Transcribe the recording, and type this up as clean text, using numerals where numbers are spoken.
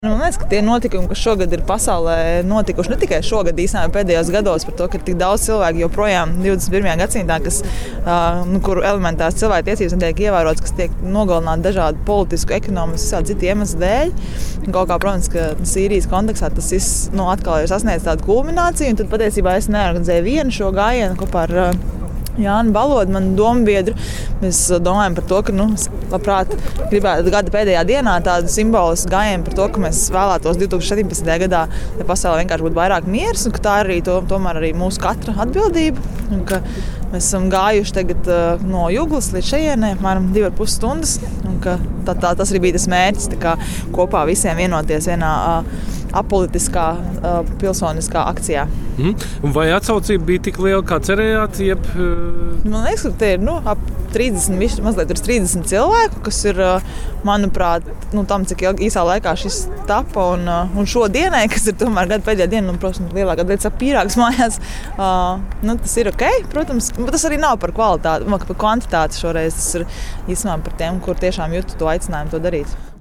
Man liekas, ka tie notikumi, kas šogad ir pasaulē notikuši, ne tikai šogad, īstenībā pēdējos gados, par to, ka ir tik daudz cilvēku joprojām 21. gadsimtā, kur elementārs cilvēktiesības netiek ievērotas, kas tiek nogalināti dažādu politisku, ekonomisku, visādi citu iemeslu dēļ. Kaut kā, protams, ka Sīrijas kontekstā tas viss atkal ir sasniedzis tādu kulmināciju, un tad patiesībā es neorganizēju vienu šo gājienu kopā ar Jānu Balodu, manu dombiedru. Mēs domājam par to, ka labprāt gribētu gada pēdējā dienā tādu simbolisku gājienu par to, ka mēs vēlētos 2017. gadā, lai pasaulē vienkārši būtu vairāk miers, un ka tā arī tomēr arī mūsu katra atbildība. Un ka mēs esam gājuši tagad no Juglas līdz šejienei, apmēram 2,5 stundas. Un ka tas arī bija tas mērķis, kopā visiem vienoties vienā apolitiskā pilsoniskā akcijā. Vai atsaucība bija tik liela, kā cerējāt? Man liekas, ka te ir ap 30, mazliet 30 cilvēku, kas ir, manuprāt, tam, cik īsā laikā šis tapa. Un šodienai, kas ir tomēr gada pēdējā diena, protams, lielākā daļa sap pīrāgus mājās, tas ir ok, protams. Bet tas arī nav par kvalitāti, par kvantitāti šoreiz. Tas ir īstenībā par tiem, kur tiešām jūtu to aicinājumu to darīt.